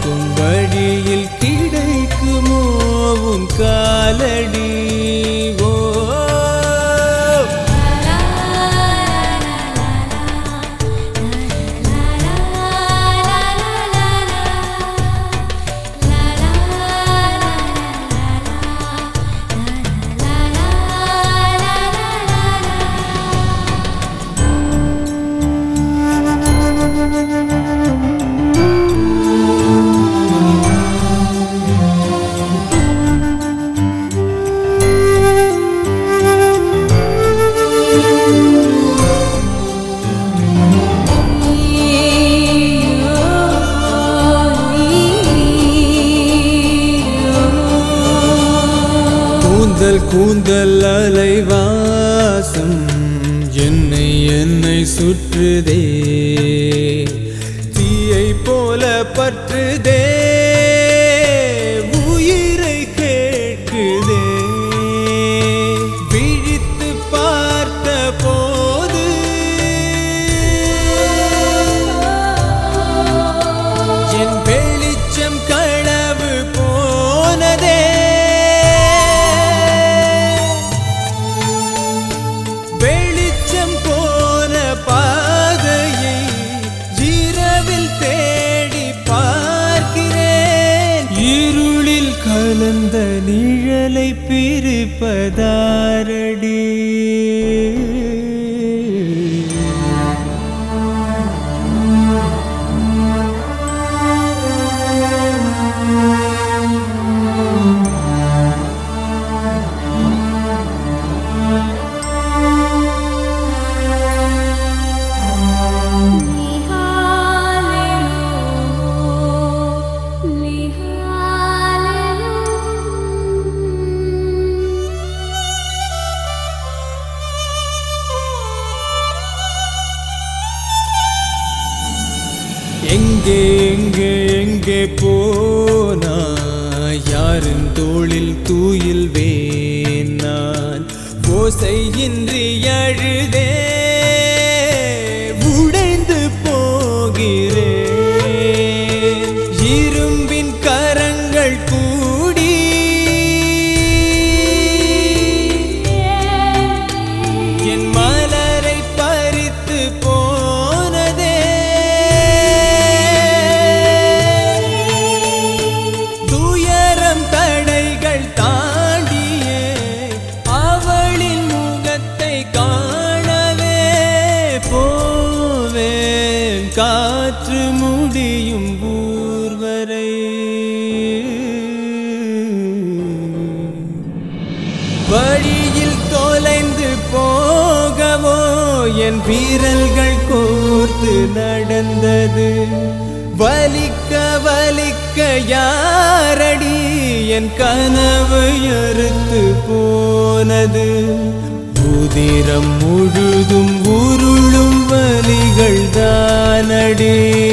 போகும் வழியில் கிடைக்குமோ உன் காலடி ஓ கூந்தல் அலைவாசம் என்னை சுற்றுதே தீயை போல பற்றுதே உயிரை கேட்குதே விழித்து பார்த்த போது என் வெளிச்சம் களவு போனதே கலந்த நிழலை பிரிப்பதாரடி எங்கே எங்கே எங்கே போனா யாரின் தோளில் தூயில் வேணான் ஓசையின்றி அழுதே உடைந்து போகிறேன் இரும்பின் கரங்கள் கூடி என் மலரை பறித்து போனதே காற்று முடியும் ஊர்வரை வழியில் தொலைந்து போகவோ என் வீரல்கள் கோர்த்து நடந்தது வலிக்க வலிக்க யாரடி என் கனவு அறுத்து போனது உதிரம் முழுதும் உருளும் வலிகள் தானடி